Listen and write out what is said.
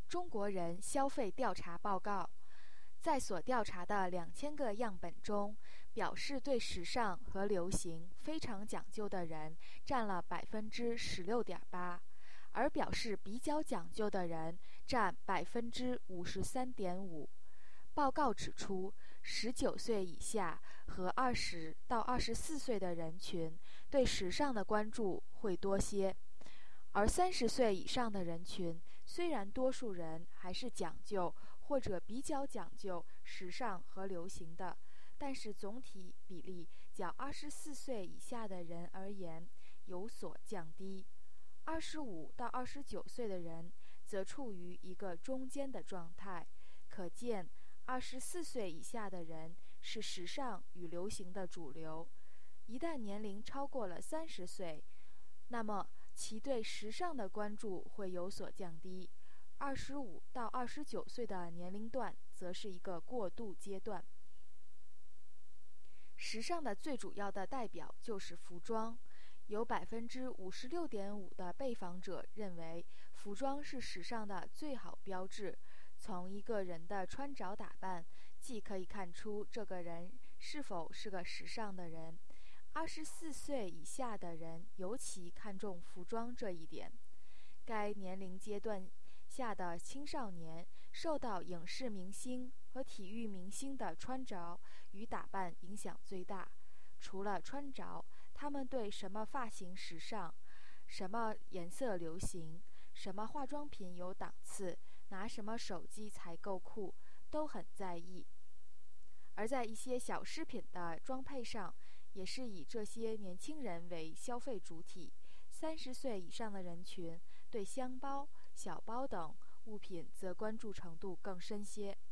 中国人消费调查报告，在所调查的2000个样本中，表示对时尚和流行非常讲究的人占了16.8%，而表示比较讲究的人占53.5%。报告指出，19岁以下和20到24岁的人群对时尚的关注会多些，而30岁以上的人群虽然多数人还是讲究或者比较讲究时尚和流行的，但是总体比例较24岁以下的人而言有所降低。25到29岁的人则处于一个中间的状态，可见24岁以下的人是时尚与流行的主流。一旦年龄超过了30岁，那么其对时尚的关注会有所降低。25到29岁的年龄段则是一个过渡阶段。时尚的最主要的代表就是服装，有56.5%的被访者认为服装是时尚的最好标志。从一个人的穿着打扮，既可以看出这个人是否是个时尚的人。24岁以下的人尤其看重服装这一点。该年龄阶段下的青少年受到影视明星和体育明星的穿着与打扮影响最大。除了穿着，他们对什么发型时尚、什么颜色流行、什么化妆品有档次、拿什么手机才够酷都很在意。而在一些小饰品的装配上，也是以这些年轻人为消费主体。30岁以上的人群对香包、小包等物品则关注程度更深些。